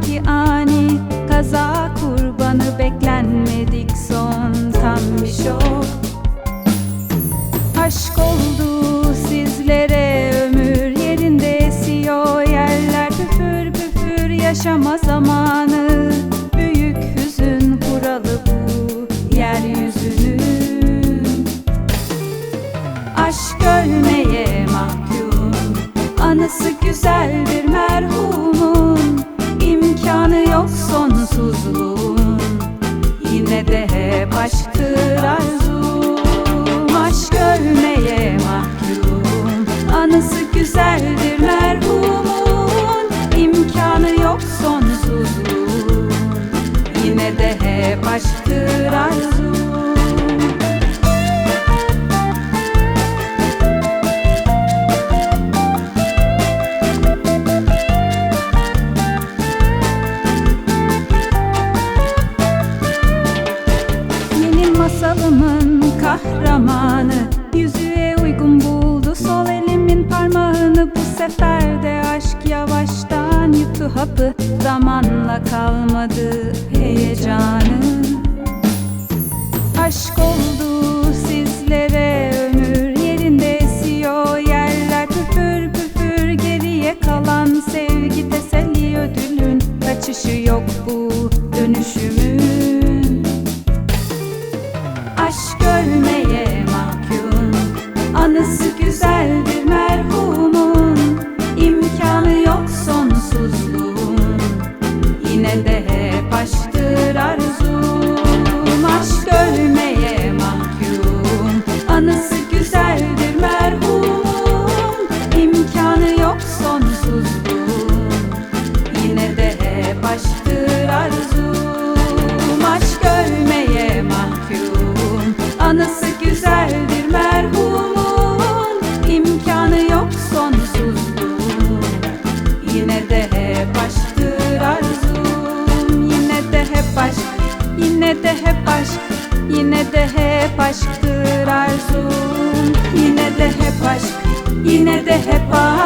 ki ani kaza kurbanı, beklenmedik son tam bir şok. Aşk oldu sizlere ömür, yerinde esiyor yerler, püfür püfür yaşama zamanı. Büyük hüzün kuralı bu yeryüzünün. Aşk ölmeye mahkum, anısı güzeldir merhumun. İmkanı yok sonsuzluğun, yine de hep aşktır arzum. Aşk ölmeye mahkum, anısı güzeldir merhumun. İmkanı yok sonsuzluğun, yine de hep aşktır arzum. Masalımın kahramanı yüzüğe uygun buldu sol elimin parmağını. Bu sefer de aşk yavaştan yuttu hapı, zamanla kalmadı heyecanı. Aşk oldu sizlere ömür, yerinde esiyor yerler, püfür püfür geriye kalan sevgi teselli ödülün. Kaçışı yok bu dönüşümün. Aşk ölmeye mahkum, anısı güzeldir merhumun. İmkanı yok sonsuzluğun, yine de hep aşktır arzum. Aşk ölmeye mahkum, anısı güzeldir merhumun. İmkanı yok sonsuzluğun, yine de hep aşktır arzum. Aşk ölmeye mahkum, anısı güzeldir merhumun. İmkanı yok sonsuzluğun, yine de hep aşktır arzum. Yine de hep aşk, yine de hep aşk, yine de hep aşktır arzum. Yine de hep aşk, yine de hep aşk.